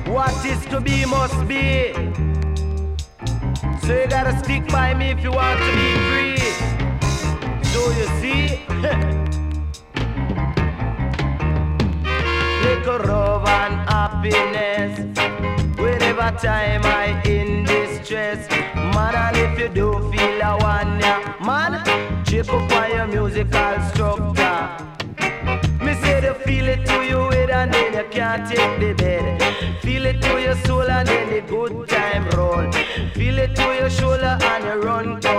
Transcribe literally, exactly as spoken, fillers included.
What is to be must be. So you gotta stick by me if you want to be free. So you see, little love and happiness whenever time I in distress. Man, and if you do feel a one, yeah, man, check up on your musical structure. Me say to feel it to you with and then you can't take the bed. Feel it to your soul and then the good time roll. Feel it to your shoulder and you run.